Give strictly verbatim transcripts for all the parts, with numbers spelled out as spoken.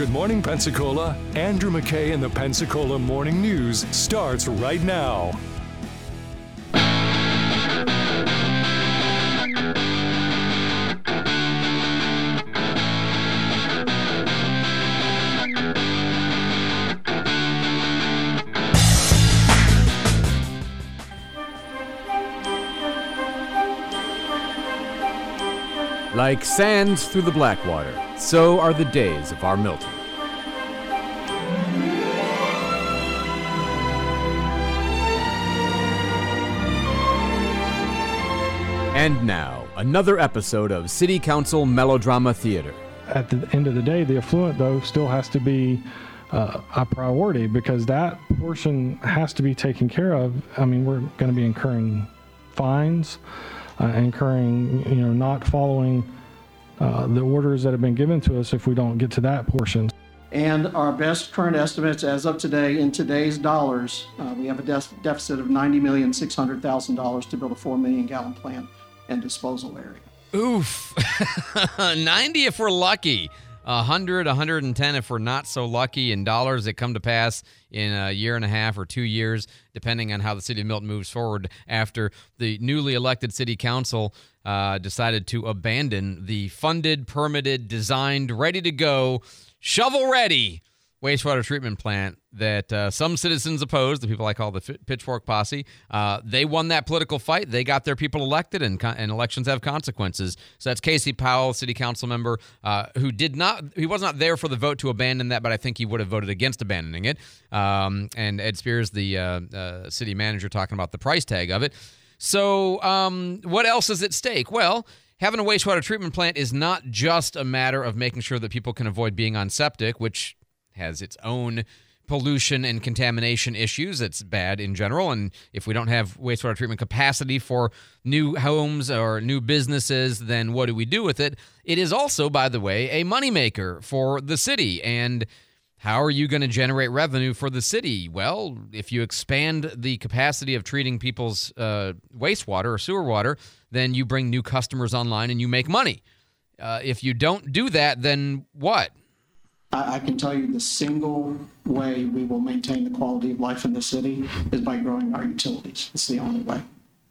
Good Morning Pensacola, Andrew McKay and the Pensacola Morning News starts right now. Like sands through the Blackwater, so are the days of our Milton. And now, another episode of City Council Melodrama Theater. At the end of the day, the affluent, though, still has to be uh, a priority because that portion has to be taken care of. I mean, we're going to be incurring fines, uh, incurring, you know, not following uh, the orders that have been given to us if we don't get to that portion. And our best current estimates as of today, in today's dollars, uh, we have a de- deficit of ninety million six hundred thousand dollars to build a four million gallon plant and disposal area. Oof. ninety if we're lucky. one hundred, one hundred ten if we're not so lucky, in dollars that come to pass in a year and a half or two years, depending on how the city of Milton moves forward after the newly elected city council uh, decided to abandon the funded, permitted, designed, ready to go, shovel-ready wastewater treatment plant that uh, some citizens opposed, the people I call the F- Pitchfork Posse. Uh, they won that political fight. They got their people elected, and, con- and elections have consequences. So that's Casey Powell, city council member, uh, who did not, he was not there for the vote to abandon that, but I think he would have voted against abandoning it. Um, and Ed Spears, the uh, uh, city manager, talking about the price tag of it. So um, what else is at stake? Well, having a wastewater treatment plant is not just a matter of making sure that people can avoid being on septic, which has its own pollution and contamination issues. It's bad in general, and if we don't have wastewater treatment capacity for new homes or new businesses, then what do we do with it? It is also, by the way, a moneymaker for the city, and how are you going to generate revenue for the city? Well, if you expand the capacity of treating people's uh, wastewater or sewer water, then you bring new customers online and you make money. Uh, if you don't do that, then what? I, I can tell you the single way we will maintain the quality of life in the city is by growing our utilities. It's the only way.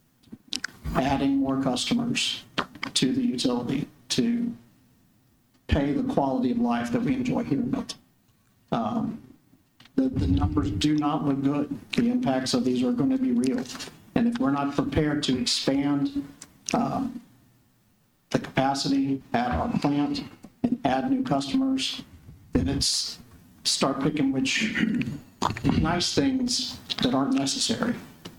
Adding more customers to the utility to pay the quality of life that we enjoy here in Milton. Um, the, the numbers do not look good. The impacts of these are going to be real. And if we're not prepared to expand um, the capacity at our plant and add new customers, then it's start picking which nice things that aren't necessary.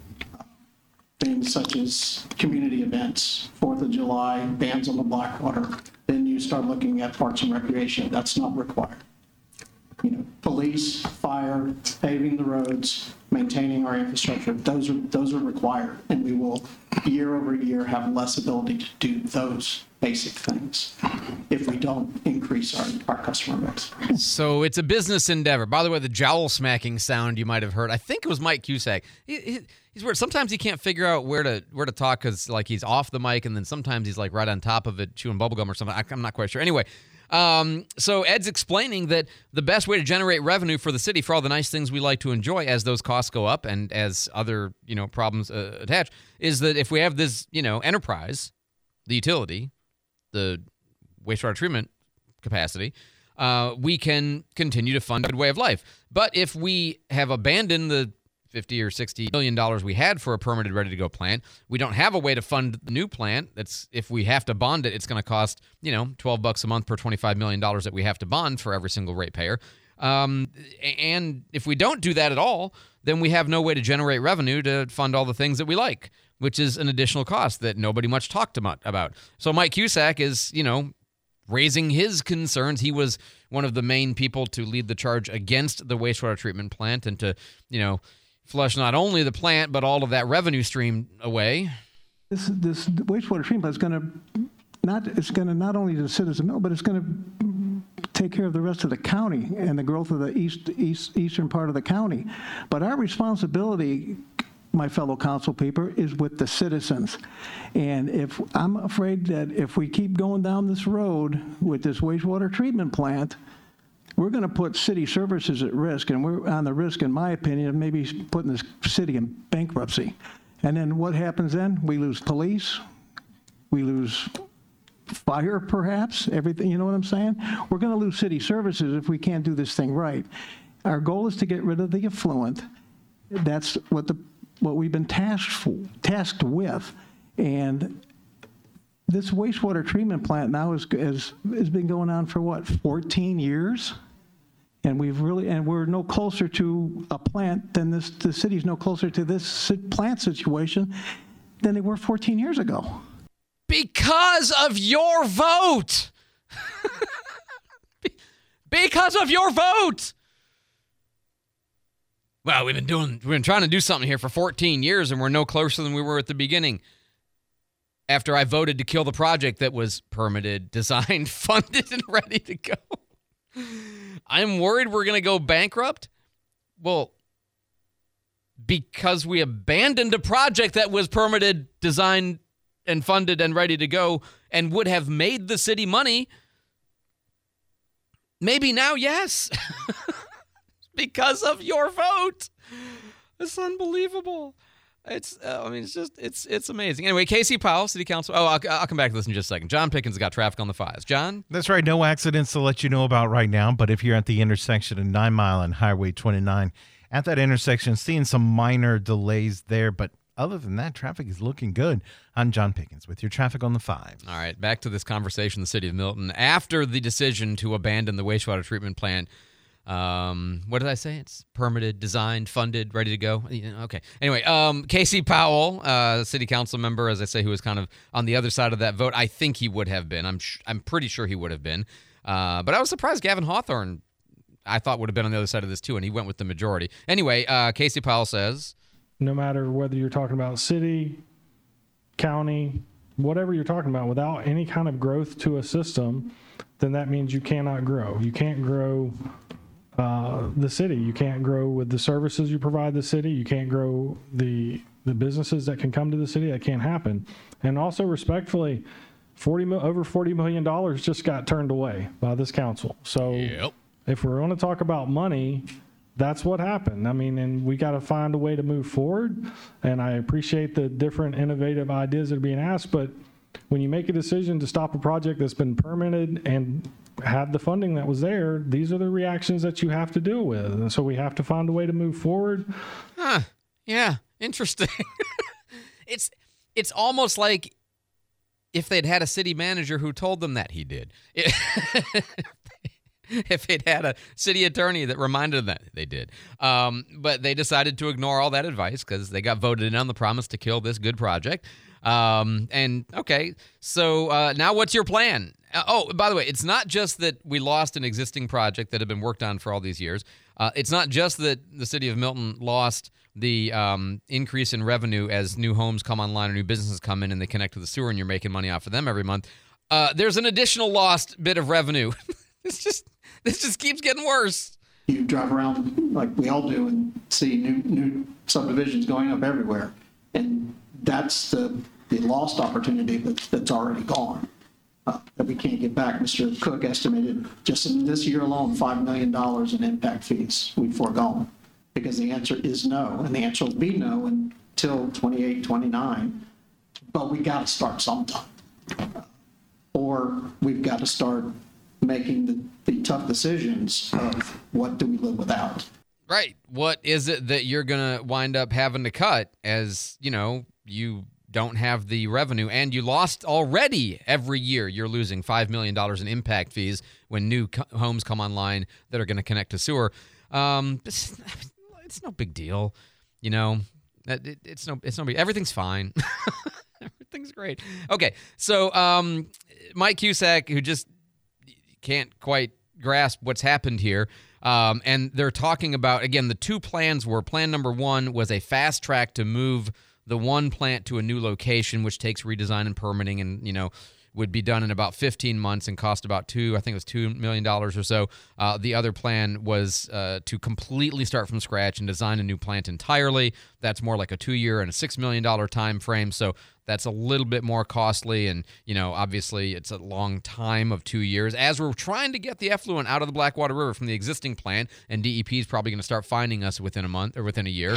Things such as community events, fourth of July, bands on the Blackwater. Then you start looking at parks and recreation. That's not required. You know, police, fire, paving the roads, maintaining our infrastructure, those are those are required. And we will, year over year, have less ability to do those basic things if we don't increase our, our customer mix. So it's a business endeavor. By the way, the jowl smacking sound you might have heard, I think it was Mike Cusack. He, he, he's weird. Sometimes he can't figure out where to where to talk because like he's off the mic, and then sometimes he's like right on top of it chewing bubblegum or something. I, I'm not quite sure. Anyway, um, so Ed's explaining that the best way to generate revenue for the city for all the nice things we like to enjoy as those costs go up and as other you know problems uh, attach is that if we have this you know enterprise, the utility, the wastewater treatment capacity, uh, we can continue to fund a good way of life. But if we have abandoned the fifty or sixty million dollars we had for a permitted, ready-to-go plant, we don't have a way to fund the new plant. That's if we have to bond it, it's going to cost you know twelve bucks a month per twenty-five million dollars that we have to bond for every single ratepayer. Um, and if we don't do that at all, then we have no way to generate revenue to fund all the things that we like, which is an additional cost that nobody much talked about. So Mike Cusack is, you know, raising his concerns. He was one of the main people to lead the charge against the wastewater treatment plant and to, you know, flush not only the plant, but all of that revenue stream away. This this wastewater treatment plant is going to not, it's going to not only the citizens know, but it's going to take care of the rest of the county and the growth of the east, east eastern part of the county. But our responsibility, my fellow council people, is with the citizens. And if I'm afraid that if we keep going down this road with this wastewater treatment plant, we're going to put city services at risk, and we're on the risk, in my opinion, of maybe putting this city in bankruptcy. And then what happens then? We lose police, we lose fire, perhaps, everything, you know what I'm saying? We're going to lose city services if we can't do this thing right. Our goal is to get rid of the effluent. That's what the what we've been tasked for, tasked with. And this wastewater treatment plant now is, is, has been going on for what, fourteen years? And we've really, and we're no closer to a plant than this, the city's no closer to this plant situation than they were fourteen years ago. Because of your vote. Because of your vote. Well, we've been doing, we've been trying to do something here for fourteen years, and we're no closer than we were at the beginning. After I voted to kill the project that was permitted, designed, funded, and ready to go. I'm worried we're going to go bankrupt. Well, because we abandoned a project that was permitted, designed, and funded, and ready to go, and would have made the city money. Maybe now, yes. Because of your vote. It's unbelievable. It's, uh, I mean, it's just, it's it's amazing. Anyway, Casey Powell, City Council. Oh, I'll, I'll come back to this in just a second. John Pickens got traffic on the fives. John? That's right. No accidents to let you know about right now, but if you're at the intersection of Nine Mile and Highway twenty-nine, at that intersection, seeing some minor delays there, but other than that, traffic is looking good. I'm John Pickens with your traffic on the fives. All right, back to this conversation in the city of Milton. After the decision to abandon the wastewater treatment plant, Um, what did I say? It's permitted, designed, funded, ready to go. Okay. Anyway, um, Casey Powell, uh, city council member, as I say, who was kind of on the other side of that vote. I think he would have been. I'm sh- I'm pretty sure he would have been. Uh, but I was surprised Gavin Hawthorne, I thought, would have been on the other side of this too, and he went with the majority. Anyway, uh, Casey Powell says, no matter whether you're talking about city, county, whatever you're talking about, without any kind of growth to a system, then that means you cannot grow. You can't grow Uh, the city. You can't grow with the services you provide the city. You can't grow the the businesses that can come to the city. That can't happen. And also, respectfully, forty over forty million dollars just got turned away by this council. So yep. If we're going to talk about money, that's what happened. I mean, and we got to find a way to move forward. And I appreciate the different innovative ideas that are being asked, but when you make a decision to stop a project that's been permitted and had the funding that was there, these are the reactions that you have to deal with. And so we have to find a way to move forward. Huh. Yeah. Interesting. it's it's almost like if they'd had a city manager who told them that he did. If they'd had a city attorney that reminded them that they did. Um, but they decided to ignore all that advice because they got voted in on the promise to kill this good project. Um, and okay, so uh, now what's your plan? Uh, oh, by the way, it's not just that we lost an existing project that had been worked on for all these years. Uh, it's not just that the city of Milton lost the um, increase in revenue as new homes come online or new businesses come in and they connect to the sewer and you're making money off of them every month. Uh, there's an additional lost bit of revenue. It's just this just keeps getting worse. You drive around like we all do and see new new subdivisions going up everywhere, and that's the the lost opportunity that, that's already gone, uh, that we can't get back. Mister Cook estimated just in this year alone five million dollars in impact fees we've foregone because the answer is no, and the answer will be no until twenty-eight, twenty-nine. But we got to start sometime, uh, or we've got to start making the, the tough decisions of what do we live without. Right. What is it that you're going to wind up having to cut as, you know, you don't have the revenue and you lost already every year. You're losing five million dollars in impact fees when new co- homes come online that are going to connect to sewer. Um, it's, it's no big deal. You know, it, it's no, it's no big, everything's fine. Everything's great. Okay. So, um, Mike Cusack, who just can't quite grasp what's happened here. Um, and they're talking about, again, the two plans were, plan number one was a fast track to move the one plant to a new location, which takes redesign and permitting and, you know, would be done in about fifteen months and cost about two, I think it was two million dollars or so. Uh, the other plan was uh, to completely start from scratch and design a new plant entirely. That's more like a two-year and a six million dollars time frame, so that's a little bit more costly, and, you know, obviously it's a long time of two years. As we're trying to get the effluent out of the Blackwater River from the existing plant, and D E P is probably going to start finding us within a month or within a year.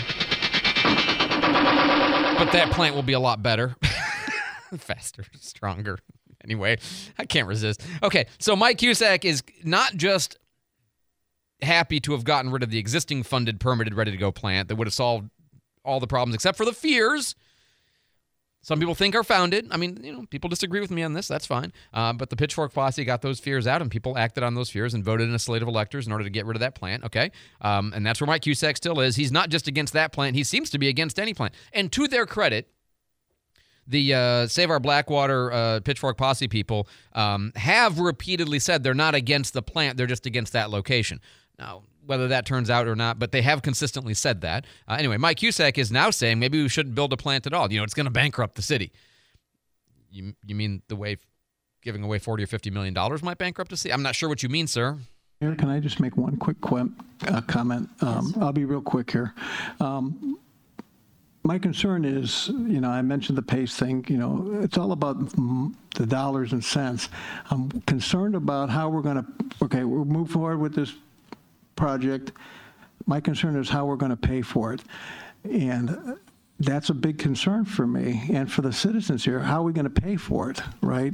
But that plant will be a lot better. Faster, stronger. Anyway, I can't resist. Okay, so Mike Cusack is not just happy to have gotten rid of the existing funded, permitted, ready-to-go plant that would have solved all the problems except for the fears some people think are founded. I mean, you know, people disagree with me on this. That's fine. Uh, but the Pitchfork Posse got those fears out, and people acted on those fears and voted in a slate of electors in order to get rid of that plant. Okay, um, and that's where Mike Cusack still is. He's not just against that plant. He seems to be against any plant. And to their credit, the uh, Save Our Blackwater uh, Pitchfork Posse people um, have repeatedly said they're not against the plant. They're just against that location. Now, whether that turns out or not, but they have consistently said that. Uh, anyway, Mike Cusack is now saying maybe we shouldn't build a plant at all. You know, it's going to bankrupt the city. You you mean the way giving away forty or fifty million dollars might bankrupt the city? I'm not sure what you mean, sir. Mayor, can I just make one quick qu- uh, comment? Um, yes. I'll be real quick here. Um, my concern is, you know, I mentioned the PACE thing. You know, it's all about the dollars and cents. I'm concerned about how we're going to. Okay, we'll move forward with this project. My concern is how we're going to pay for it, and that's a big concern for me and for the citizens here. How are we going to pay for it, right?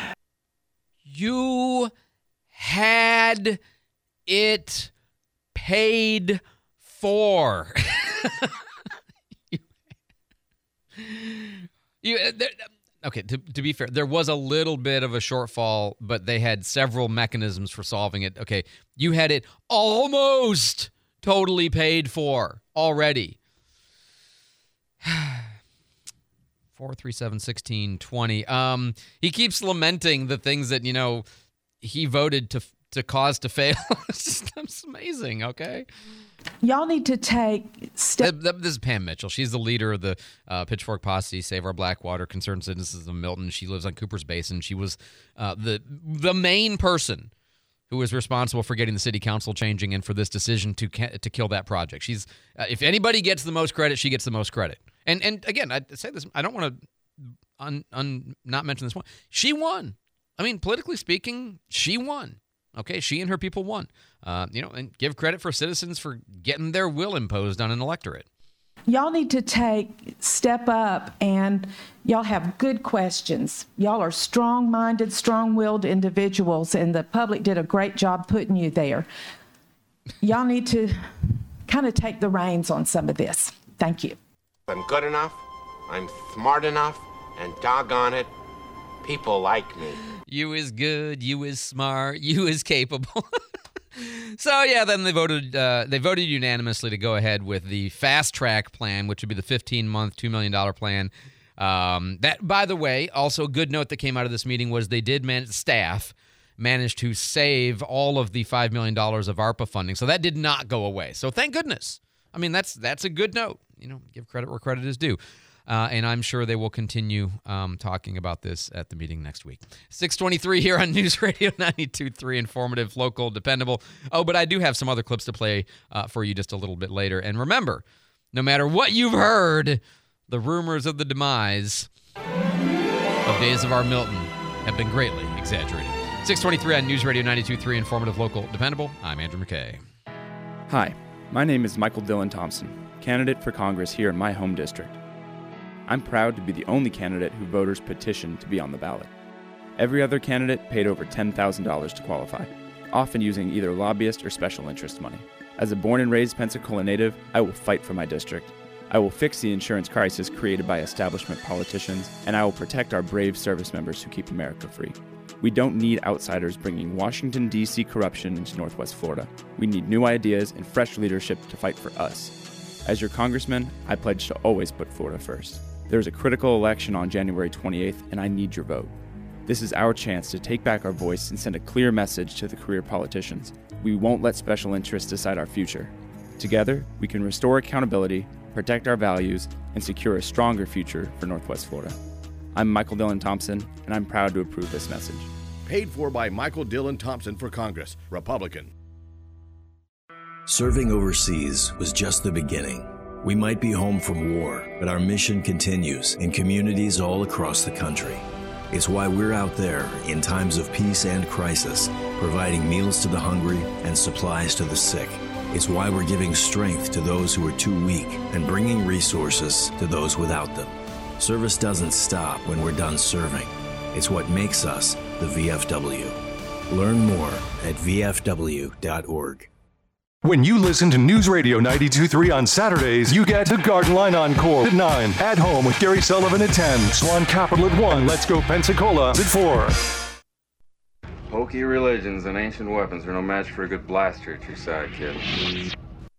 You had it paid for. you, you there, Okay, to, to be fair, there was a little bit of a shortfall, but they had several mechanisms for solving it. Okay, you had it almost totally paid for already. four three seven, sixteen twenty. Um, he keeps lamenting the things that, you know, he voted to to cause to fail. It's just it's amazing, okay? Y'all need to take steps. This is Pam Mitchell. She's the leader of the uh, Pitchfork Posse, Save Our Blackwater, Concerned Citizens of Milton. She lives on Cooper's Basin. She was uh, the the main person who was responsible for getting the city council changing and for this decision to ca- to kill that project. She's uh, if anybody gets the most credit, she gets the most credit. And and again, I say this. I don't want to un, un, not mention this one. She won. I mean, politically speaking, she won. Okay, she and her people won. Uh, you know, and give credit for citizens for getting their will imposed on an electorate. Y'all need to take step up, and y'all have good questions. Y'all are strong-minded, strong-willed individuals, and the public did a great job putting you there. Y'all need to kind of take the reins on some of this. Thank you. I'm good enough, I'm smart enough, and doggone it, people like me. You is good, you is smart, you is capable. So yeah, then they voted. Uh, they voted unanimously to go ahead with the fast track plan, which would be the fifteen-month, two million dollars plan. Um, that, by the way, also a good note that came out of this meeting was they did manage. Staff managed to save all of the five million dollars of ARPA funding, so that did not go away. So thank goodness. I mean, that's that's a good note. You know, give credit where credit is due. Uh, and I'm sure they will continue um, talking about this at the meeting next week. six twenty-three here on News Radio ninety-two point three, informative, local, dependable. Oh, but I do have some other clips to play uh, for you just a little bit later. And remember, no matter what you've heard, the rumors of the demise of Days of Our Milton have been greatly exaggerated. six twenty-three on News Radio ninety-two point three, informative, local, dependable. I'm Andrew McKay. Hi, my name is Michael Dillon Thompson, candidate for Congress here in my home district. I'm proud to be the only candidate who voters petitioned to be on the ballot. Every other candidate paid over ten thousand dollars to qualify, often using either lobbyist or special interest money. As a born and raised Pensacola native, I will fight for my district. I will fix the insurance crisis created by establishment politicians, and I will protect our brave service members who keep America free. We don't need outsiders bringing Washington, D C corruption into Northwest Florida. We need new ideas and fresh leadership to fight for us. As your congressman, I pledge to always put Florida first. There is a critical election on January twenty-eighth, and I need your vote. This is our chance to take back our voice and send a clear message to the career politicians. We won't let special interests decide our future. Together, we can restore accountability, protect our values, and secure a stronger future for Northwest Florida. I'm Michael Dillon Thompson, and I'm proud to approve this message. Paid for by Michael Dillon Thompson for Congress, Republican. Serving overseas was just the beginning. We might be home from war, but our mission continues in communities all across the country. It's why we're out there in times of peace and crisis, providing meals to the hungry and supplies to the sick. It's why we're giving strength to those who are too weak and bringing resources to those without them. Service doesn't stop when we're done serving. It's what makes us the V F W. Learn more at v f w dot org. When you listen to News Radio ninety-two point three on Saturdays, you get the Garden Line Encore at nine, At Home with Gary Sullivan at ten, Swan Capital at one, Let's Go Pensacola at four. Pokey religions and ancient weapons are no match for a good blaster at your side, kid.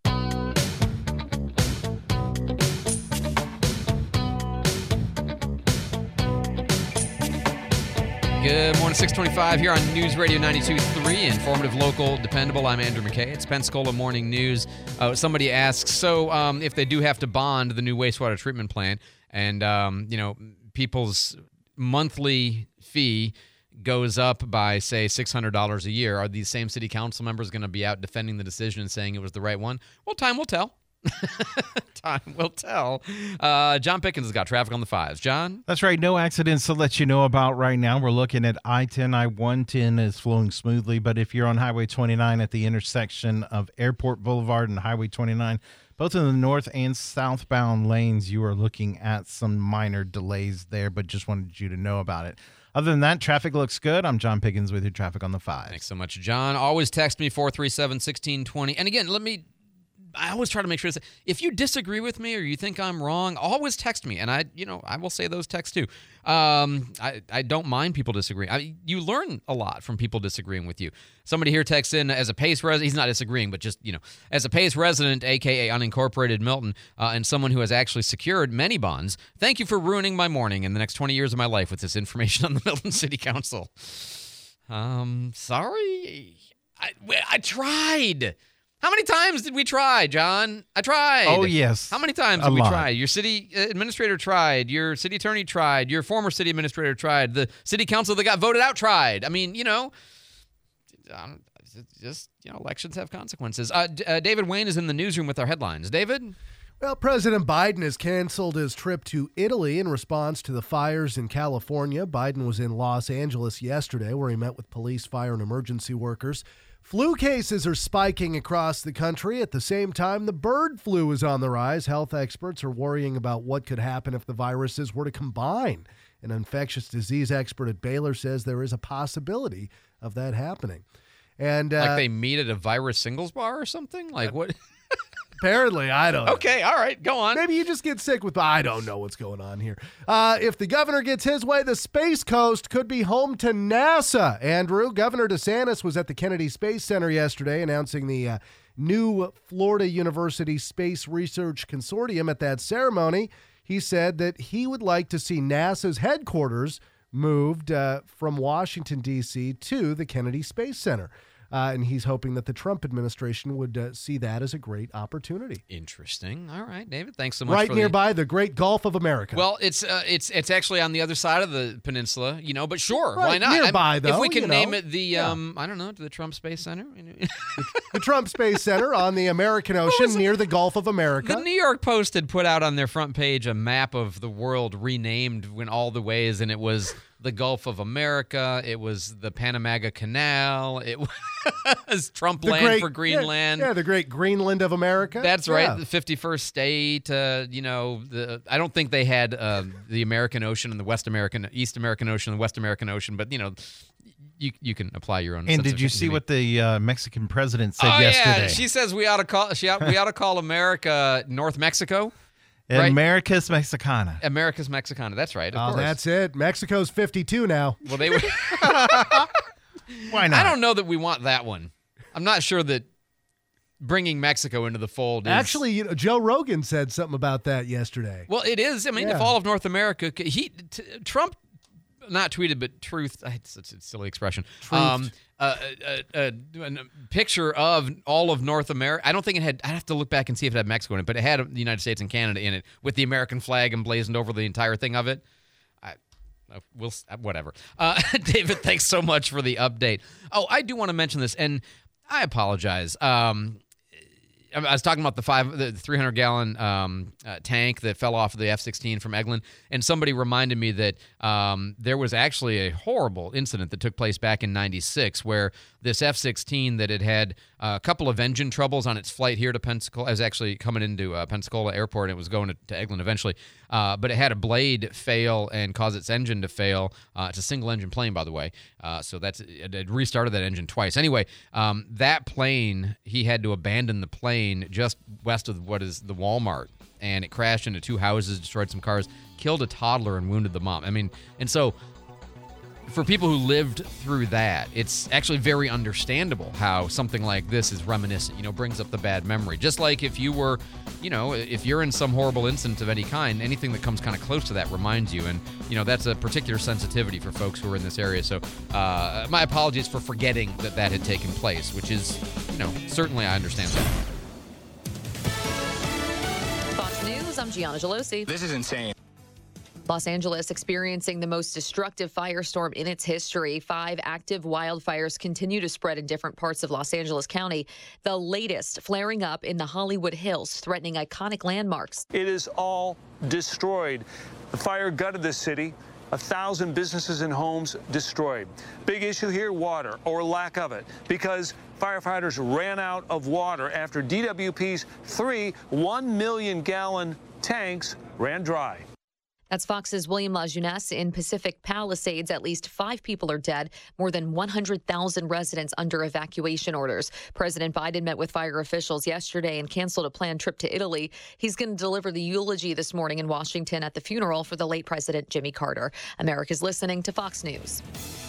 Good morning, six twenty-five here on News Radio ninety-two point three. Informative, local, dependable. I'm Andrew McKay. It's Pensacola Morning News. Uh, somebody asks, so um, if they do have to bond the new wastewater treatment plant and, um, you know, people's monthly fee goes up by, say, six hundred dollars a year, are these same city council members going to be out defending the decision and saying it was the right one? Well, time will tell. Time will tell. Uh, John Pickens has got traffic on the fives. John? That's right. No accidents to let you know about right now. We're looking at I ten, I one ten is flowing smoothly, but if you're on Highway twenty-nine at the intersection of Airport Boulevard and Highway twenty-nine, both in the north and southbound lanes, you are looking at some minor delays there, but just wanted you to know about it. Other than that, traffic looks good. I'm John Pickens with your traffic on the fives. Thanks so much, John. Always text me, four three seven, one six two zero. And again, let me... I always try to make sure to say, if you disagree with me or you think I'm wrong, always text me. And I, you know, I will say those texts too. Um, I, I don't mind people disagreeing. I, you learn a lot from people disagreeing with you. Somebody here texts in as a Pace resident. He's not disagreeing, but just, you know, as a Pace resident, A K A unincorporated Milton, uh, and someone who has actually secured many bonds. Thank you for ruining my morning and the next twenty years of my life with this information on the Milton City Council. Um, sorry. I, I tried. How many times did we try, John? I tried. Oh, yes. How many times A did we lot. try? Your city administrator tried. Your city attorney tried. Your former city administrator tried. The city council that got voted out tried. I mean, you know, um, just, you know, elections have consequences. Uh, D- uh, David Wayne is in the newsroom with our headlines. David? Well, President Biden has canceled his trip to Italy in response to the fires in California. Biden was in Los Angeles yesterday, where he met with police, fire, and emergency workers. Flu cases are spiking across the country. At the same time, the bird flu is on the rise. Health experts are worrying about what could happen if the viruses were to combine. An infectious disease expert at Baylor says there is a possibility of that happening. And uh, Like they meet at a virus singles bar or something? Like what? Apparently, I don't know. Okay, all right, go on. Maybe you just get sick with, I don't know what's going on here. Uh, if the governor gets his way, the Space Coast could be home to NASA. Andrew, Governor DeSantis was at the Kennedy Space Center yesterday announcing the uh, new Florida University Space Research Consortium. At that ceremony, he said that he would like to see NASA's headquarters moved uh, from Washington, D C to the Kennedy Space Center. Uh, and he's hoping that the Trump administration would uh, see that as a great opportunity. Interesting. All right, David. Thanks so much. Right for nearby, the... the Great Gulf of America. Well, it's uh, it's it's actually on the other side of the peninsula, you know. But sure, Right, why not? nearby, I mean, though, if we can you name know. it the Yeah. um, I don't know, the Trump Space Center. The Trump Space Center on the American Ocean near the Gulf of America. The New York Post had put out on their front page a map of the world renamed in all the ways, and it was the Gulf of America, it was the Panamaga Canal, it was Trump The land great- for Greenland. Yeah, yeah, the great Greenland of America. That's right, Yeah. the fifty-first state. Uh, you know, the I don't think they had uh, the American Ocean and the West American, East American Ocean, and the West American Ocean, but you know, you you can apply your own. And sense did of you see meaning. what the uh, Mexican president said Oh yesterday? yeah, she says we ought to call she ought, we ought to call America North Mexico. Right? America's Mexicana. America's Mexicana. That's right. Of Oh, course. that's it. Mexico's fifty-two now. Well, they would. Why not? I don't know that we want that one. I'm not sure that bringing Mexico into the fold is Actually, you know, Joe Rogan said something about that yesterday. Well, it is. I mean, Yeah. if all of North America, he t- Trump, not tweeted, but truth. It's such a silly expression. Truth. Um, uh, uh, uh, a picture of all of North America. I don't think it had. I'd have to look back and see if it had Mexico in it, but it had the United States and Canada in it with the American flag emblazoned over the entire thing of it. I, Uh, we'll whatever. Uh, David, thanks so much for the update. Oh, I do want to mention this, and I apologize. Um, I was talking about the five, the three hundred gallon um, uh, tank that fell off of the F sixteen from Eglin, and somebody reminded me that um, there was actually a horrible incident that took place back in ninety-six, where this F sixteen that had had a couple of engine troubles on its flight here to Pensacola, it was actually coming into uh, Pensacola Airport, and it was going to, to Eglin eventually, uh, but it had a blade fail and cause its engine to fail. Uh, it's a single-engine plane, by the way, uh, so that's it, it restarted that engine twice. Anyway, um, that plane, he had to abandon the plane just west of what is the Walmart, and it crashed into two houses, destroyed some cars, killed a toddler, and wounded the mom. I mean, and so for people who lived through that, it's actually very understandable how something like this is reminiscent, you know, brings up the bad memory. Just like if you were, you know, if you're in some horrible incident of any kind, anything that comes kind of close to that reminds you. And, you know, that's a particular sensitivity for folks who are in this area. So uh, my apologies for forgetting that that had taken place, which is, you know, certainly I understand that. Fox News, I'm Gianna Gelosi. This is insane. Los Angeles experiencing the most destructive firestorm in its history. Five active wildfires continue to spread in different parts of Los Angeles County. The latest flaring up in the Hollywood Hills, threatening iconic landmarks. It is all destroyed. The fire gutted the city. A thousand businesses and homes destroyed. Big issue here, water, or lack of it, because firefighters ran out of water after D W P's three one million gallon tanks ran dry. That's Fox's William LaJeunesse in Pacific Palisades. At least five people are dead, more than one hundred thousand residents under evacuation orders. President Biden met with fire officials yesterday and canceled a planned trip to Italy. He's going to deliver the eulogy this morning in Washington at the funeral for the late President Jimmy Carter. America's listening to Fox News.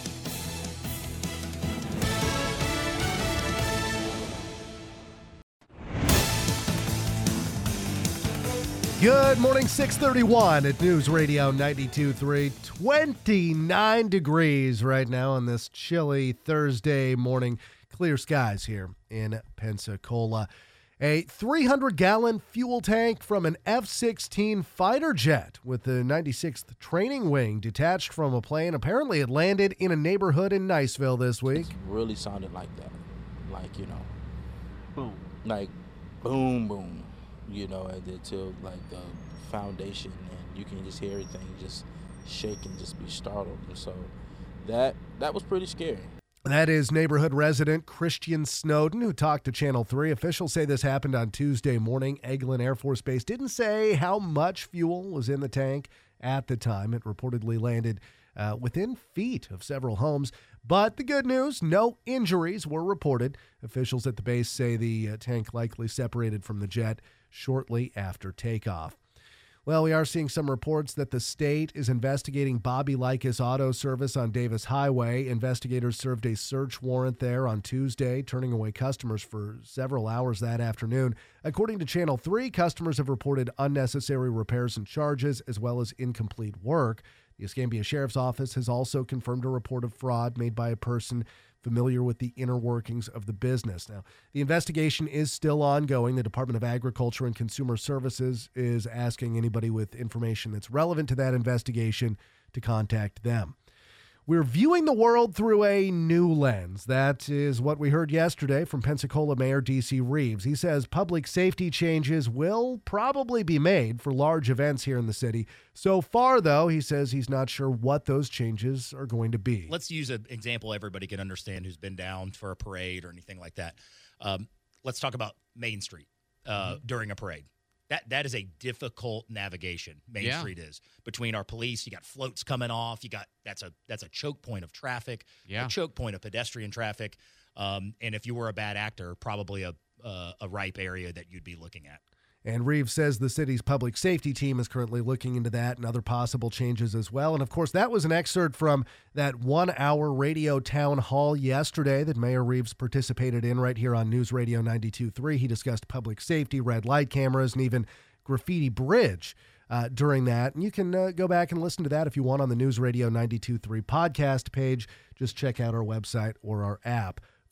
Good morning, six thirty-one at News Radio ninety-two point three. twenty-nine degrees right now on this chilly Thursday morning. Clear skies here in Pensacola. A three hundred gallon fuel tank from an F sixteen fighter jet with the ninety-sixth Training Wing detached from a plane. Apparently it landed in a neighborhood in Niceville this week. It really sounded like that. Like, you know, boom. Like, boom, boom. You know, until like the foundation, and you can just hear everything just shake and just be startled. And so that that was pretty scary. That is neighborhood resident Christian Snowden, who talked to Channel three. Officials say this happened on Tuesday morning. Eglin Air Force Base didn't say how much fuel was in the tank at the time. It reportedly landed uh, within feet of several homes. But the good news, no injuries were reported. Officials at the base say the uh, tank likely separated from the jet shortly after takeoff. Well, we are seeing some reports that the state is investigating Bobby Likis Auto Service on Davis Highway. Investigators served a search warrant there on Tuesday, turning away customers for several hours that afternoon. According to Channel three, customers have reported unnecessary repairs and charges, as well as incomplete work. The Escambia Sheriff's Office has also confirmed a report of fraud made by a person familiar with the inner workings of the business. Now, the investigation is still ongoing. The Department of Agriculture and Consumer Services is asking anybody with information that's relevant to that investigation to contact them. We're viewing the world through a new lens. That is what we heard yesterday from Pensacola Mayor D C Reeves. He says public safety changes will probably be made for large events here in the city. So far, though, he says he's not sure what those changes are going to be. Let's use an example everybody can understand who's been down for a parade or anything like that. Um, let's talk about Main Street uh, mm-hmm. during a parade. That that is a difficult navigation. Main yeah. Street is between our police. You got floats coming off. You got that's a that's a choke point of traffic. Yeah. A choke point of pedestrian traffic. Um, and if you were a bad actor, probably a uh, a ripe area that you'd be looking at. And Reeves says the city's public safety team is currently looking into that and other possible changes as well. And, of course, that was an excerpt from that one-hour radio town hall yesterday that Mayor Reeves participated in right here on News Radio ninety-two point three. He discussed public safety, red light cameras, and even Graffiti Bridge uh, during that. And you can uh, go back and listen to that if you want on the News Radio ninety-two point three podcast page. Just check out our website or our app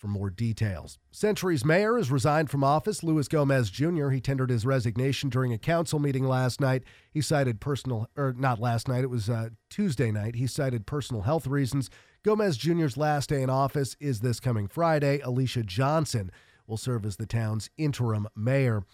for more details. Century's mayor has resigned from office. Luis Gomez Junior He tendered his resignation during a council meeting last night. He cited personal, or not last night, it was uh, Tuesday night. He cited personal health reasons. Gomez Junior's last day in office is this coming Friday. Alicia Johnson will serve as the town's interim mayor.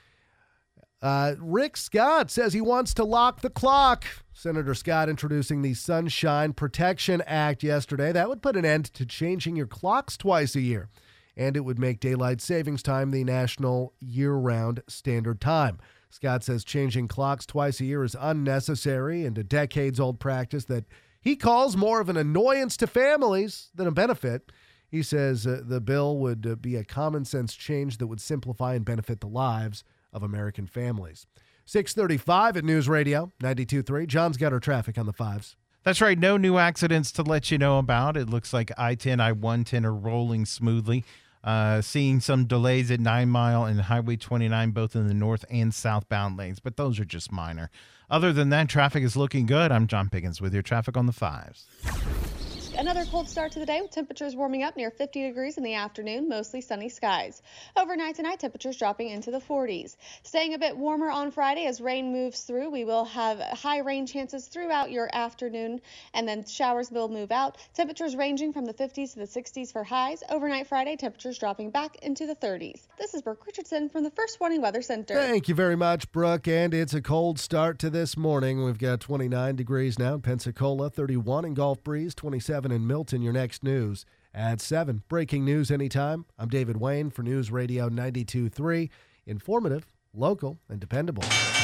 Uh, Rick Scott says he wants to lock the clock. Senator Scott introducing the Sunshine Protection Act yesterday. That would put an end to changing your clocks twice a year, and it would make daylight savings time the national year-round standard time. Scott says changing clocks twice a year is unnecessary and a decades-old practice that he calls more of an annoyance to families than a benefit. He says uh, the bill would uh, be a common-sense change that would simplify and benefit the lives of American families. six thirty-five at News Radio ninety-two point three. John's got our traffic on the fives. That's right. No new accidents to let you know about. It looks like I ten, I one ten are rolling smoothly. Uh, seeing some delays at Nine Mile and Highway twenty-nine, both in the north and southbound lanes, but those are just minor. Other than that, traffic is looking good. I'm John Pickens with your traffic on the fives. Another cold start to the day with temperatures warming up near fifty degrees in the afternoon, mostly sunny skies. Overnight tonight, temperatures dropping into the forties. Staying a bit warmer on Friday as rain moves through. We will have high rain chances throughout your afternoon, and then showers will move out. Temperatures ranging from the fifties to the sixties for highs. Overnight Friday, temperatures dropping back into the thirties. This is Brooke Richardson from the First Warning Weather Center. Thank you very much, Brooke. And it's a cold start to this morning. We've got twenty-nine degrees now in Pensacola, thirty-one in Gulf Breeze, twenty-seven in Milton. Your next news at seven. Breaking news anytime. I'm David Wayne for News Radio ninety-two point three. Informative, local, and dependable.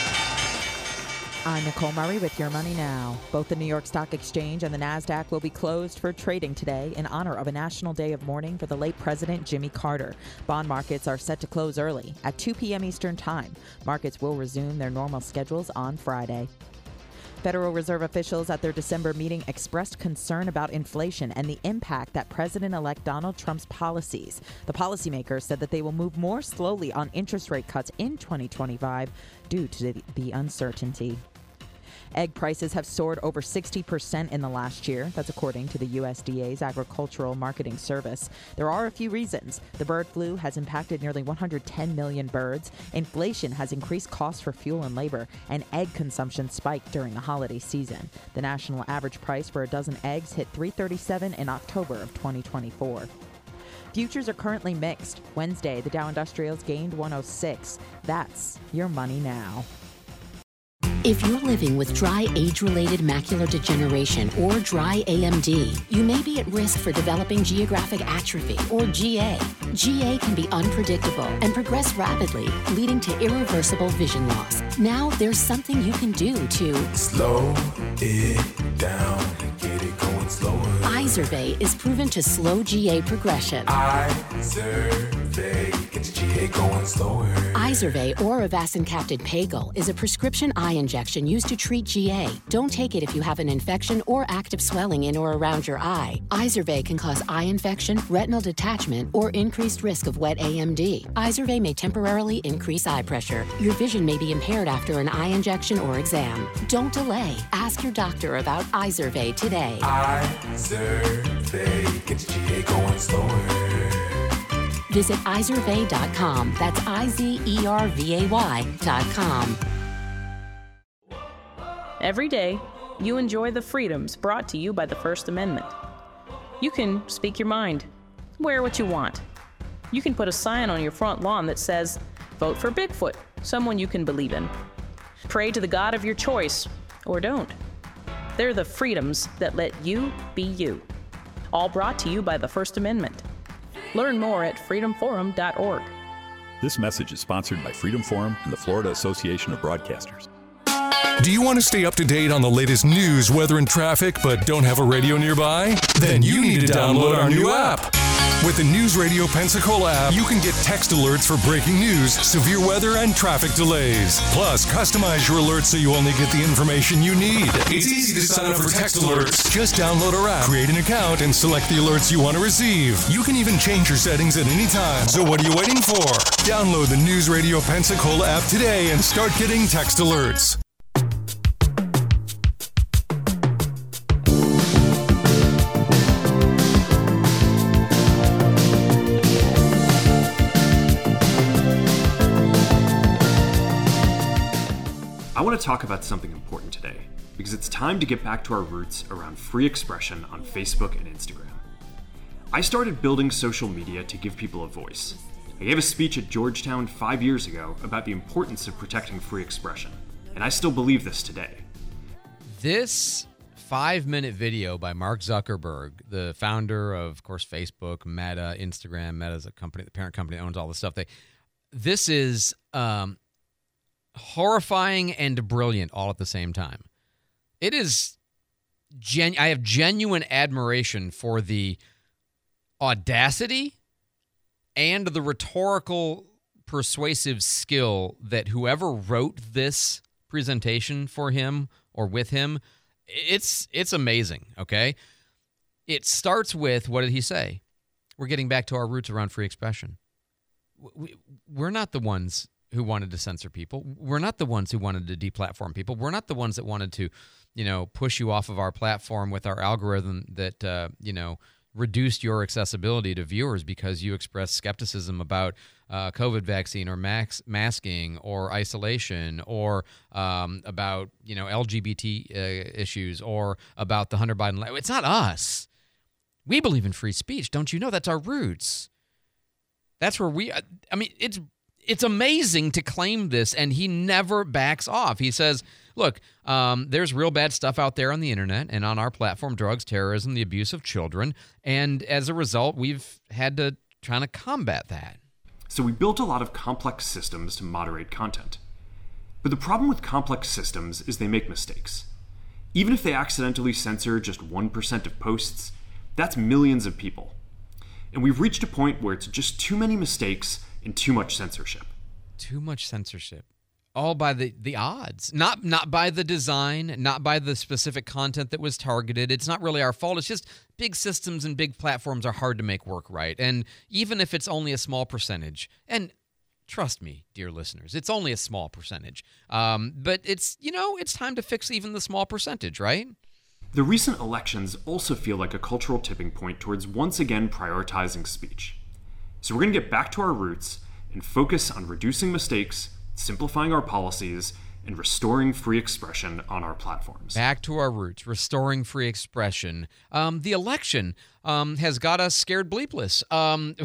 I'm Nicole Murray with Your Money Now. Both the New York Stock Exchange and the NASDAQ will be closed for trading today in honor of a national day of mourning for the late President Jimmy Carter. Bond markets are set to close early at two p.m. Eastern Time. Markets will resume their normal schedules on Friday. Federal Reserve officials at their December meeting expressed concern about inflation and the impact that President-elect Donald Trump's policies. The policymakers said that they will move more slowly on interest rate cuts in twenty twenty-five due to the uncertainty. Egg prices have soared over sixty percent in the last year. That's according to the U S D A's Agricultural Marketing Service. There are a few reasons. The bird flu has impacted nearly one hundred ten million birds. Inflation has increased costs for fuel and labor, and egg consumption spiked during the holiday season. The national average price for a dozen eggs hit three dollars and thirty-seven cents in October of twenty twenty-four. Futures are currently mixed. Wednesday, the Dow Industrials gained one oh six. That's Your Money Now. If you're living with dry age-related macular degeneration or dry A M D, you may be at risk for developing geographic atrophy or G A. G A can be unpredictable and progress rapidly, leading to irreversible vision loss. Now there's something you can do to slow it down, get it going slower. Izervay is proven to slow G A progression. Izervay gets G A going slower. Izervay or avacincaptad pagel is a prescription eye injection used to treat G A. Don't take it if you have an infection or active swelling in or around your eye. Izervay can cause eye infection, retinal detachment, or increased risk of wet A M D. Izervay may temporarily increase eye pressure. Your vision may be impaired after an eye injection or exam. Don't delay. Ask your doctor about Izervay today. Izervay gets G A going slower. Visit Izervay dot com. That's I Z E R V A Y dot com. Every day, you enjoy the freedoms brought to you by the First Amendment. You can speak your mind, wear what you want. You can put a sign on your front lawn that says, "Vote for Bigfoot," someone you can believe in. Pray to the God of your choice, or don't. They're the freedoms that let you be you. All brought to you by the First Amendment. Learn more at freedom forum dot org. This message is sponsored by Freedom Forum and the Florida Association of Broadcasters. Do you want to stay up to date on the latest news, weather, and traffic, but don't have a radio nearby? Then you need to download our new app. With the News Radio Pensacola app, you can get text alerts for breaking news, severe weather, and traffic delays. Plus, customize your alerts so you only get the information you need. It's easy to sign up for text alerts. Just download our app, create an account, and select the alerts you want to receive. You can even change your settings at any time. So what are you waiting for? Download the News Radio Pensacola app today and start getting text alerts. want to talk about something important today, because it's time to get back to our roots around free expression on Facebook and Instagram. I started building social media to give people a voice. I gave a speech at Georgetown five years ago about the importance of protecting free expression, and I still believe this today. This five-minute video by Mark Zuckerberg, the founder of, of course, Facebook, Meta, Instagram. Meta is a company, the parent company that owns all this stuff. They, this is um, horrifying and brilliant all at the same time. It is, genu- I have genuine admiration for the audacity and the rhetorical persuasive skill that whoever wrote this presentation for him or with him, it's it's amazing, okay? It starts with, what did he say? We're getting back to our roots around free expression. We, we're not the ones who wanted to censor people. We're not the ones who wanted to deplatform people. We're not the ones that wanted to, you know, push you off of our platform with our algorithm that, uh, you know, reduced your accessibility to viewers because you expressed skepticism about uh, COVID vaccine or max masking or isolation or um, about, you know, L G B T uh, issues or about the Hunter Biden. It's not us. We believe in free speech. Don't you know? That's our roots. That's where we, I mean, it's it's amazing to claim this, and he never backs off. He says, look, um, there's real bad stuff out there on the internet and on our platform, drugs, terrorism, the abuse of children, and as a result, we've had to try to combat that. So we built a lot of complex systems to moderate content. But the problem with complex systems is they make mistakes. Even if they accidentally censor just one percent of posts, that's millions of people. And we've reached a point where it's just too many mistakes and too much censorship. Too much censorship. All by the, the odds. Not not by the design, not by the specific content that was targeted. It's not really our fault. It's just big systems and big platforms are hard to make work right. And even if it's only a small percentage, and trust me, dear listeners, it's only a small percentage. Um, but it's, you know, it's time to fix even the small percentage, right? The recent elections also feel like a cultural tipping point towards once again prioritizing speech. So we're going to get back to our roots and focus on reducing mistakes, simplifying our policies, and restoring free expression on our platforms. Back to our roots, restoring free expression. Um, the election um, has got us scared bleepless. Um,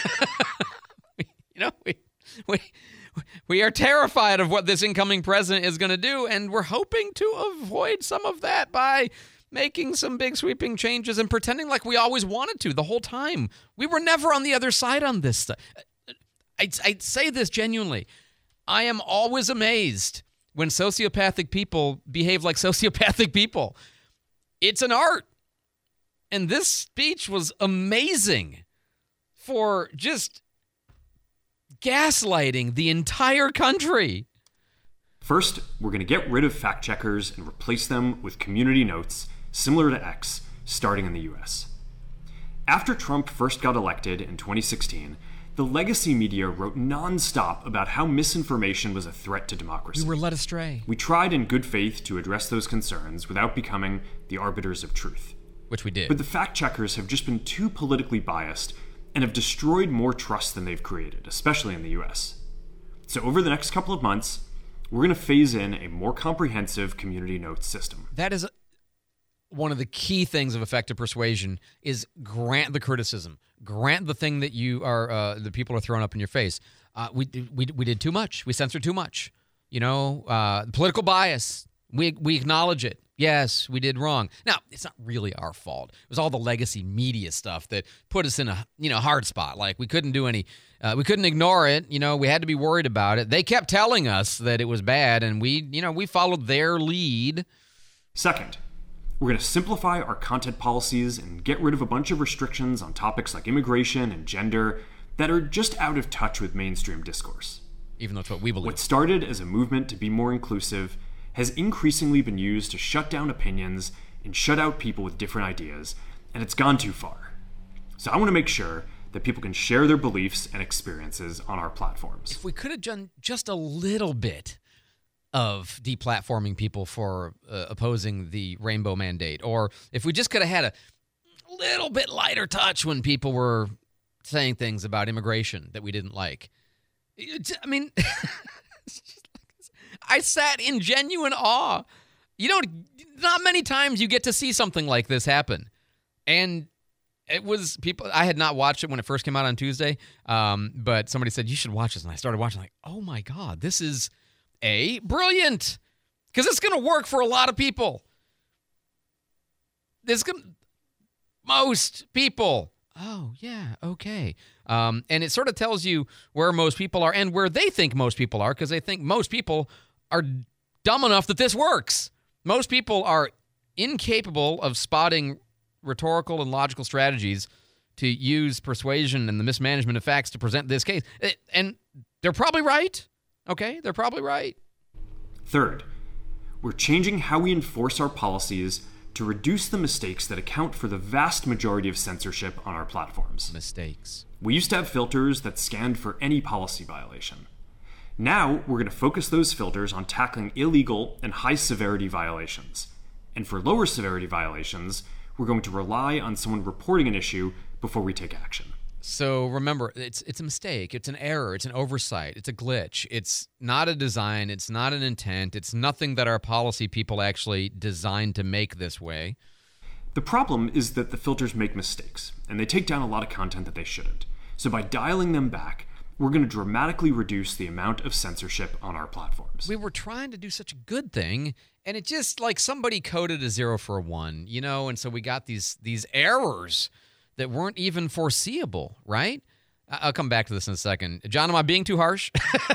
you know, we, we, we are terrified of what this incoming president is going to do, and we're hoping to avoid some of that by making some big sweeping changes and pretending like we always wanted to the whole time. We were never on the other side on this stuff. I, I say this genuinely. I am always amazed when sociopathic people behave like sociopathic people. It's an art. And this speech was amazing for just gaslighting the entire country. First, we're going to get rid of fact checkers and replace them with community notes similar to X, starting in the U S. After Trump first got elected in twenty sixteen, the legacy media wrote nonstop about how misinformation was a threat to democracy. We were led astray. We tried in good faith to address those concerns without becoming the arbiters of truth. Which we did. But the fact checkers have just been too politically biased and have destroyed more trust than they've created, especially in the U S. So over the next couple of months, we're going to phase in a more comprehensive community notes system. That is one of the key things of effective persuasion is grant the criticism. Grant the thing that you are, uh, the people are throwing up in your face. Uh, we, we, we did too much. We censored too much. You know, uh, political bias. We, we acknowledge it. Yes, we did wrong. Now, it's not really our fault. It was all the legacy media stuff that put us in a, you know, hard spot. Like we couldn't do any, uh, we couldn't ignore it. You know, we had to be worried about it. They kept telling us that it was bad, and we, you know, we followed their lead. Second, we're going to simplify our content policies and get rid of a bunch of restrictions on topics like immigration and gender that are just out of touch with mainstream discourse. Even though it's what we believe. What started as a movement to be more inclusive has increasingly been used to shut down opinions and shut out people with different ideas, and it's gone too far. So I want to make sure that people can share their beliefs and experiences on our platforms. If we could have done just a little bit of deplatforming people for uh, opposing the rainbow mandate, or if we just could have had a little bit lighter touch when people were saying things about immigration that we didn't like. I mean, I sat in genuine awe. You know, not many times you get to see something like this happen. And it was people, I had not watched it when it first came out on Tuesday, um, but somebody said, you should watch this. And I started watching, like, oh my God, this is A, brilliant. Because it's going to work for a lot of people. This gonna, most people. Oh, yeah, okay. Um, and it sort of tells you where most people are and where they think most people are, because they think most people are dumb enough that this works. Most people are incapable of spotting rhetorical and logical strategies to use persuasion and the mismanagement of facts to present this case. And they're probably right. Okay, they're probably right. Third, we're changing how we enforce our policies to reduce the mistakes that account for the vast majority of censorship on our platforms. Mistakes. We used to have filters that scanned for any policy violation. Now, we're going to focus those filters on tackling illegal and high-severity violations. And for lower-severity violations, we're going to rely on someone reporting an issue before we take action. So remember, it's it's a mistake, it's an error, it's an oversight, it's a glitch. It's not a design, it's not an intent, it's nothing that our policy people actually designed to make this way. The problem is that the filters make mistakes, and they take down a lot of content that they shouldn't. So by dialing them back, we're going to dramatically reduce the amount of censorship on our platforms. We were trying to do such a good thing, and it just, like, somebody coded a zero for a one, you know, and so we got these these errors that weren't even foreseeable, right? I'll come back to this in a second. John, am I being too harsh?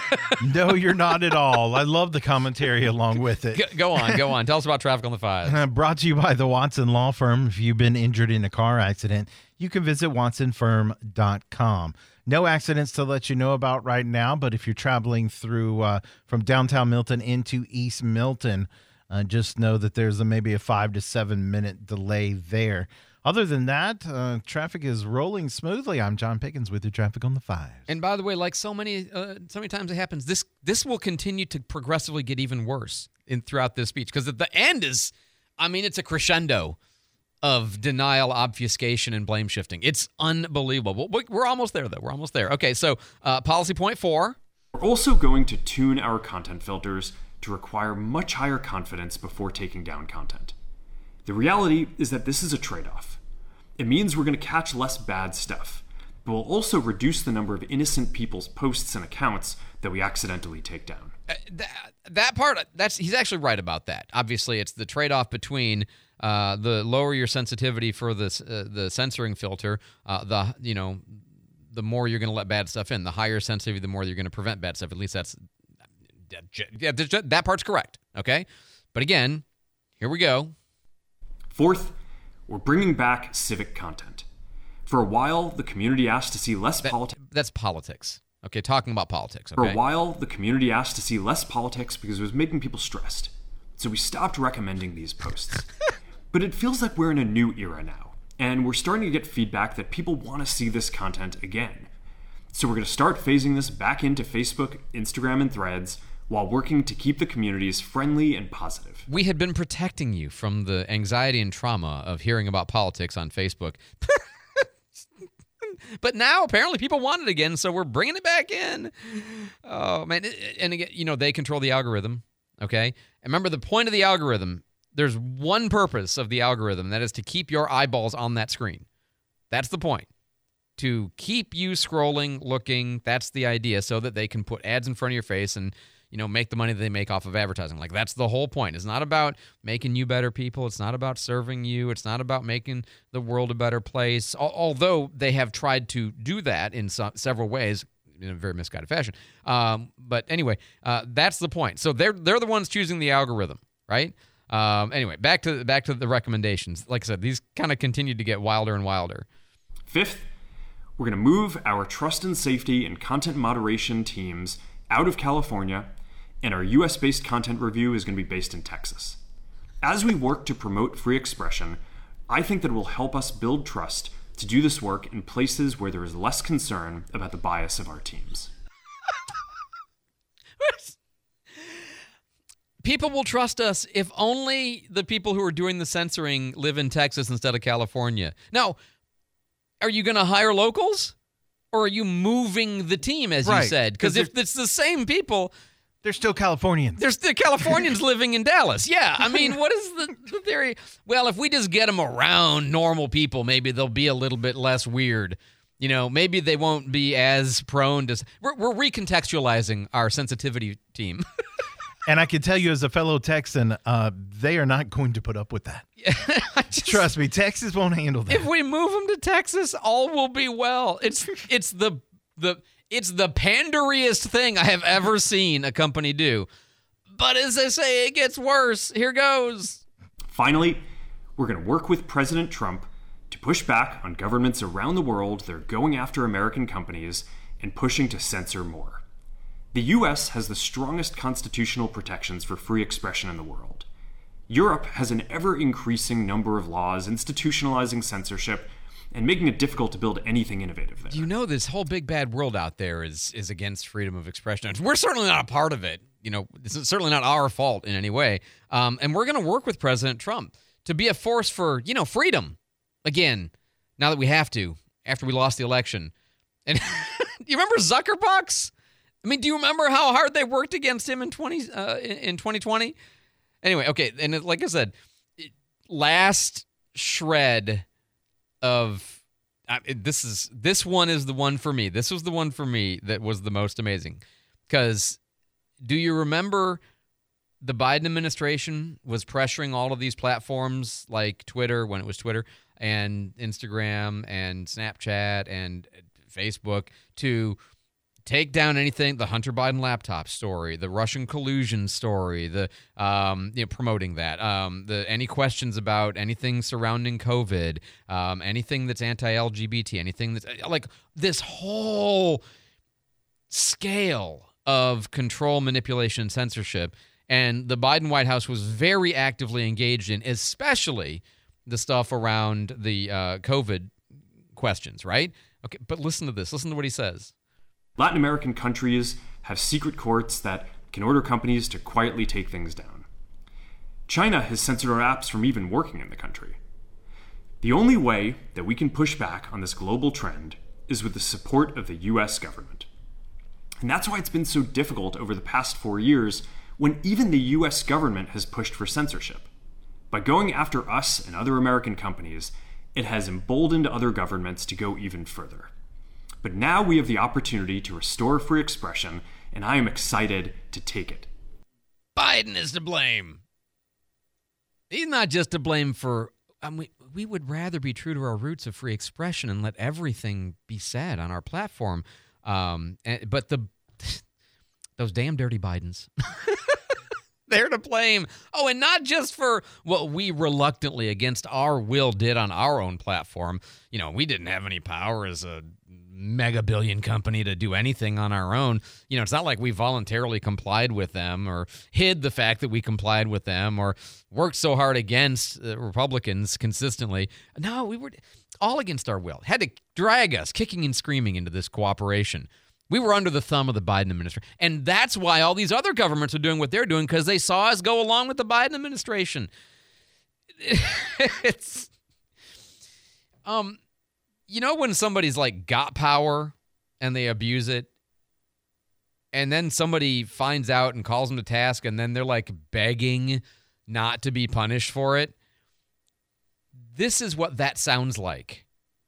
No, you're not at all. I love the commentary along with it. Go, go on, go on. Tell us about Traffic on the Five. Brought to you by the Watson Law Firm. If you've been injured in a car accident, you can visit watson firm dot com. No accidents to let you know about right now, but if you're traveling through uh, from downtown Milton into East Milton, uh, just know that there's a, maybe a five to seven minute delay there. Other than that, uh, traffic is rolling smoothly. I'm John Pickens with your Traffic on the Five. And by the way, like so many uh, so many times it happens, this this will continue to progressively get even worse in throughout this speech, because at the end is, I mean, it's a crescendo of denial, obfuscation, and blame shifting. It's unbelievable. We're almost there, though. We're almost there. Okay, so uh, policy point four. We're also going to tune our content filters to require much higher confidence before taking down content. The reality is that this is a trade-off. It means we're going to catch less bad stuff, but we'll also reduce the number of innocent people's posts and accounts that we accidentally take down. Uh, that, that part, that's he's actually right about that. Obviously, it's the trade-off between uh, the lower your sensitivity for the uh, the censoring filter, uh, the you know, the more you're going to let bad stuff in. The higher sensitivity, the more you're going to prevent bad stuff. At least that's yeah, that part's correct. Okay, but again, here we go. Fourth, we're bringing back civic content. For a while, the community asked to see less that, politics. That's politics. Okay, talking about politics. Okay? For a while, the community asked to see less politics because it was making people stressed. So we stopped recommending these posts. But it feels like we're in a new era now, and we're starting to get feedback that people want to see this content again. So we're going to start phasing this back into Facebook, Instagram, and Threads, while working to keep the communities friendly and positive. We had been protecting you from the anxiety and trauma of hearing about politics on Facebook. But now apparently people want it again, so we're bringing it back in. Oh, man. And again, you know, they control the algorithm, okay? And remember, the point of the algorithm, there's one purpose of the algorithm, that is to keep your eyeballs on that screen. That's the point. To keep you scrolling, looking, that's the idea, so that they can put ads in front of your face and, you know, make the money that they make off of advertising. Like, that's the whole point. It's not about making you better people. It's not about serving you. It's not about making the world a better place. Al- although they have tried to do that in some, several ways in a very misguided fashion. Um, but anyway, uh, that's the point. So they're they're the ones choosing the algorithm, right? Um, anyway, back to back to the recommendations. Like I said, these kind of continue to get wilder and wilder. Fifth, we're going to move our trust and safety and content moderation teams out of California, and our U S-based content review is going to be based in Texas. As we work to promote free expression, I think that it will help us build trust to do this work in places where there is less concern about the bias of our teams. People will trust us if only the people who are doing the censoring live in Texas instead of California. Now, are you going to hire locals? Or are you moving the team, as right. you said? Because if it's the same people, They're still Californians. There's the Californians living in Dallas. Yeah, I mean, what is the, the theory? Well, if we just get them around normal people, maybe they'll be a little bit less weird. You know, maybe they won't be as prone to... We're, we're recontextualizing our sensitivity team. And I can tell you as a fellow Texan, uh, they are not going to put up with that. Just, Trust me, Texas won't handle that. If we move them to Texas, all will be well. It's it's the the it's the panderiest thing I have ever seen a company do. But as I say, it gets worse. Here goes. Finally, we're going to work with President Trump to push back on governments around the world that are going after American companies and pushing to censor more. The U S has the strongest constitutional protections for free expression in the world. Europe has an ever-increasing number of laws institutionalizing censorship and making it difficult to build anything innovative there. You know, this whole big bad world out there is is against freedom of expression. We're certainly not a part of it. You know, it's certainly not our fault in any way. Um, and we're going to work with President Trump to be a force for, you know, freedom. Again, now that we have to, after we lost the election. And you remember Zuckerbucks? I mean, do you remember how hard they worked against him in twenty uh, in twenty twenty? Anyway, okay, and it, like I said, last shred of uh, it, this is this one is the one for me. This was the one for me that was the most amazing. Because do you remember the Biden administration was pressuring all of these platforms like Twitter when it was Twitter and Instagram and Snapchat and Facebook to take down anything, the Hunter Biden laptop story, the Russian collusion story, the um, you know, promoting that, um, the any questions about anything surrounding COVID, um, anything that's anti-L G B T, anything that's like this whole scale of control, manipulation, and censorship. And the Biden White House was very actively engaged in, especially the stuff around the uh, COVID questions, right? Okay, but listen to this. Listen to what he says. Latin American countries have secret courts that can order companies to quietly take things down. China has censored our apps from even working in the country. The only way that we can push back on this global trend is with the support of the U S government. And that's why it's been so difficult over the past four years when even the U S government has pushed for censorship. By going after us and other American companies, it has emboldened other governments to go even further. But now we have the opportunity to restore free expression, and I am excited to take it. Biden is to blame. He's not just to blame for... Um, we, we would rather be true to our roots of free expression and let everything be said on our platform. Um, and, but the those damn dirty Bidens... They're to blame. Oh, and not just for what we reluctantly, against our will, did on our own platform. You know, we didn't have any power as a mega billion company to do anything on our own. You know, it's not like we voluntarily complied with them or hid the fact that we complied with them or worked so hard against uh, Republicans consistently. No, we were all against our will. Had to drag us kicking and screaming into this cooperation. We were under the thumb of the Biden administration. And that's why all these other governments are doing what they're doing, because they saw us go along with the Biden administration. It's, um, you know, when somebody's like got power and they abuse it, and then somebody finds out and calls them to task, and then they're like begging not to be punished for it. This is what that sounds like.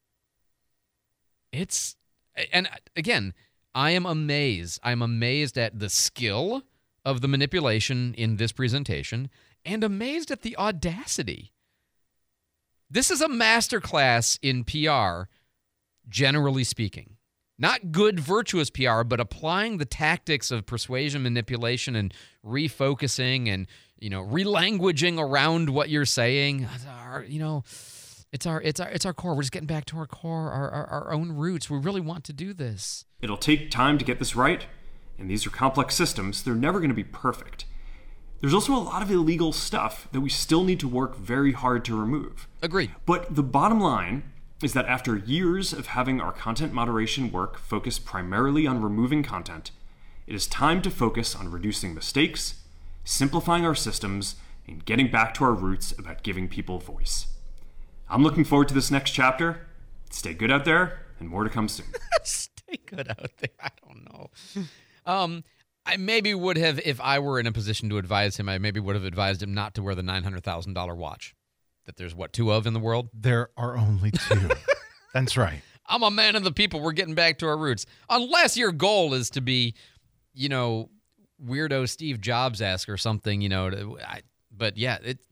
It's, and again, I am amazed. I'm amazed at the skill of the manipulation in this presentation and amazed at the audacity. This is a masterclass in P R, generally speaking. Not good, virtuous P R, but applying the tactics of persuasion, manipulation, and refocusing and, you know, relanguaging around what you're saying. You know, It's our it's our it's our core. We're just getting back to our core, our, our our own roots. We really want to do this. It'll take time to get this right, and these are complex systems. They're never going to be perfect. There's also a lot of illegal stuff that we still need to work very hard to remove. Agreed. But the bottom line is that after years of having our content moderation work focus primarily on removing content, it is time to focus on reducing mistakes, simplifying our systems, and getting back to our roots about giving people voice. I'm looking forward to this next chapter. Stay good out there, and more to come soon. Stay good out there. I don't know. Um, I maybe would have, if I were in a position to advise him, I maybe would have advised him not to wear the nine hundred thousand dollars watch that there's, what, two of in the world? There are only two. That's right. I'm a man of the people. We're getting back to our roots. Unless your goal is to be, you know, weirdo Steve Jobs-esque or something, you know. To, I, but, yeah, it's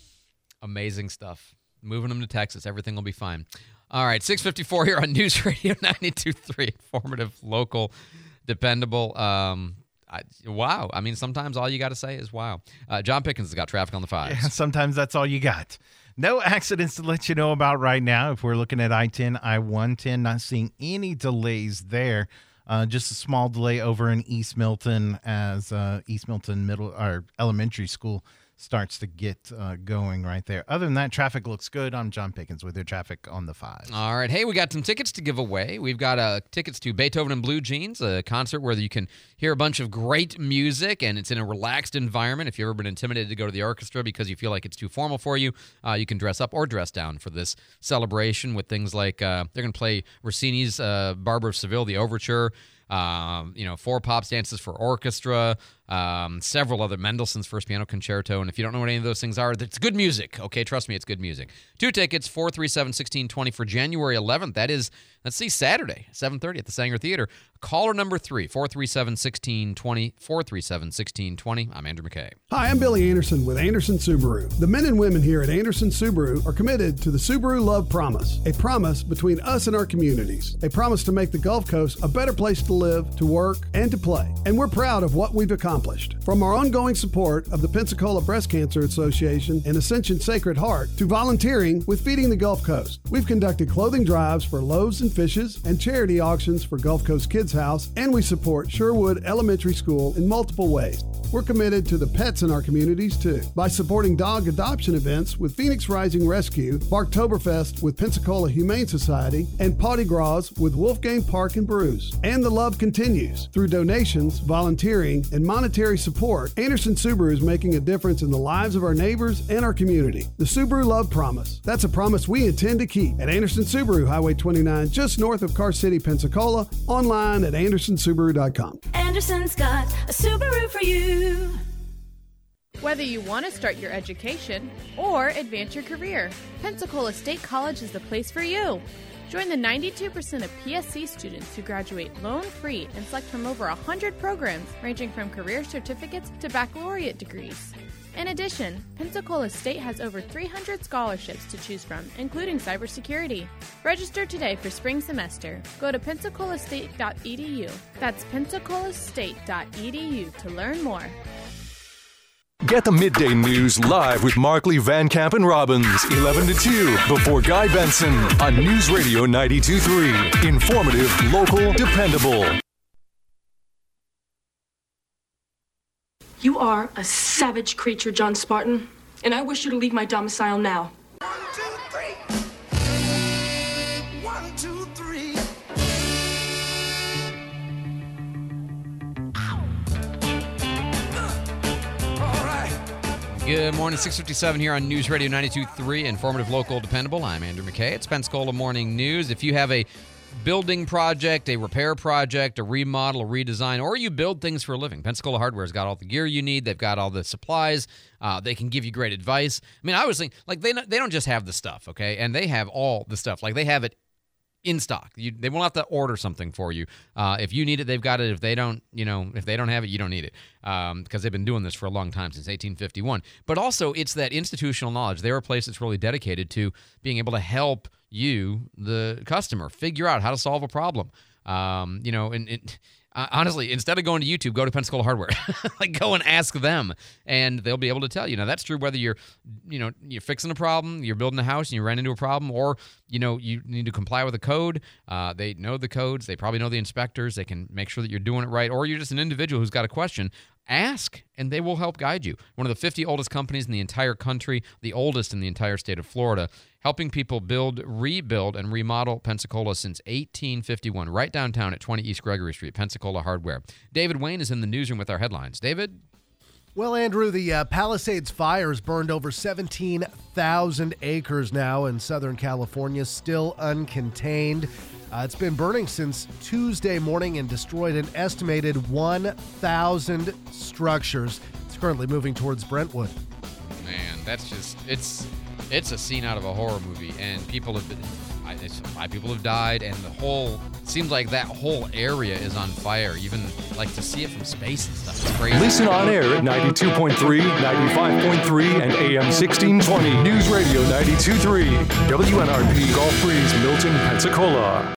amazing stuff. Moving them to Texas. Everything will be fine. All right, six fifty-four here on News Radio ninety-two point three. Informative, local, dependable. Um I, wow. I mean, sometimes all you got to say is wow. Uh, John Pickens has got traffic on the fives. Yeah, sometimes that's all you got. No accidents to let you know about right now. If we're looking at I ten, I one ten, not seeing any delays there. Uh, just a small delay over in East Milton as uh, East Milton Middle or Elementary School starts to get uh, going right there. Other than that, traffic looks good. I'm John Pickens with your traffic on the fives. All right. Hey, we got some tickets to give away. We've got uh, tickets to Beethoven and Blue Jeans, a concert where you can hear a bunch of great music, and it's in a relaxed environment. If you've ever been intimidated to go to the orchestra because you feel like it's too formal for you, uh, you can dress up or dress down for this celebration with things like uh, they're going to play Rossini's uh, Barber of Seville, the Overture, Um, you know, four pop dances for orchestra, um, several other Mendelssohn's First Piano Concerto. And if you don't know what any of those things are, it's good music. Okay, trust me, it's good music. Two tickets, four three seven, one six two zero for January eleventh. That is, let's see, Saturday, seven thirty at the Sanger Theater. Caller number three, four three seven, one six two zero, four three seven, one six two zero. I'm Andrew McKay. Hi, I'm Billy Anderson with Anderson Subaru. The men and women here at Anderson Subaru are committed to the Subaru Love Promise, a promise between us and our communities, a promise to make the Gulf Coast a better place to live, to work, and to play. And we're proud of what we've accomplished. From our ongoing support of the Pensacola Breast Cancer Association and Ascension Sacred Heart to volunteering with Feeding the Gulf Coast. We've conducted clothing drives for Loaves and Fishes and charity auctions for Gulf Coast Kids House, and we support Sherwood Elementary School in multiple ways. We're committed to the pets in our communities, too, by supporting dog adoption events with Phoenix Rising Rescue, Barktoberfest with Pensacola Humane Society, and Potty Gras with Wolfgang Park and Brews. And the love continues. Through donations, volunteering, and monetary support, Anderson Subaru is making a difference in the lives of our neighbors and our community. The Subaru Love Promise. That's a promise we intend to keep at Anderson Subaru, Highway twenty-nine, just north of Car City, Pensacola, online at anderson subaru dot com. Anderson's got a Subaru for you. Whether you want to start your education or advance your career, Pensacola State College is the place for you. Join the ninety-two percent of P S C students who graduate loan-free and select from over one hundred programs ranging from career certificates to baccalaureate degrees. In addition, Pensacola State has over three hundred scholarships to choose from, including cybersecurity. Register today for spring semester. Go to pensacola state dot e d u. That's pensacola state dot e d u to learn more. Get the midday news live with Markley, Van Camp, and Robbins, eleven to two, before Guy Benson on News Radio ninety-two point three. Informative, local, dependable. You are a savage creature, John Spartan, and I wish you to leave my domicile now. One, two, three. One, two, three. Good morning, six fifty-seven here on News Radio ninety-two point three, informative, local, dependable. I'm Andrew McKay. It's Pensacola Morning News. If you have a building project, a repair project, a remodel, a redesign, or you build things for a living, Pensacola Hardware's got all the gear you need. They've got all the supplies. Uh, they can give you great advice. I mean, I was thinking, like, they they don't just have the stuff, okay? And they have all the stuff. Like, they have it in stock. You, they won't have to order something for you. Uh, if you need it, they've got it. If they don't, you know, if they don't have it, you don't need it, um, because they've been doing this for a long time, since eighteen fifty-one. But also, it's that institutional knowledge. They're a place that's really dedicated to being able to help you, the customer, figure out how to solve a problem. Um, you know, and, and uh, honestly, instead of going to YouTube, go to Pensacola Hardware. Like, go and ask them, and they'll be able to tell you. Now, that's true whether you're, you know, you're fixing a problem, you're building a house, and you ran into a problem, or, you know, you need to comply with a code. Uh, they know the codes. They probably know the inspectors. They can make sure that you're doing it right. Or you're just an individual who's got a question. Ask, and they will help guide you. One of the fifty oldest companies in the entire country, the oldest in the entire state of Florida, helping people build, rebuild, and remodel Pensacola since eighteen fifty-one, right downtown at twenty East Gregory Street, Pensacola Hardware. David Wayne is in the newsroom with our headlines. David? Well, Andrew, the uh, Palisades fires burned over seventeen thousand acres now in Southern California, still uncontained. Uh, it's been burning since Tuesday morning and destroyed an estimated one thousand structures. It's currently moving towards Brentwood. Man, that's just, it's it's a scene out of a horror movie, and people have been, I, it's, five people have died, and the whole, seems like that whole area is on fire, even like to see it from space and stuff. It's crazy. Listen on air at ninety-two point three, ninety-five point three, and A M sixteen twenty. News Radio ninety-two point three. W N R P Gulf Breeze, Milton, Pensacola.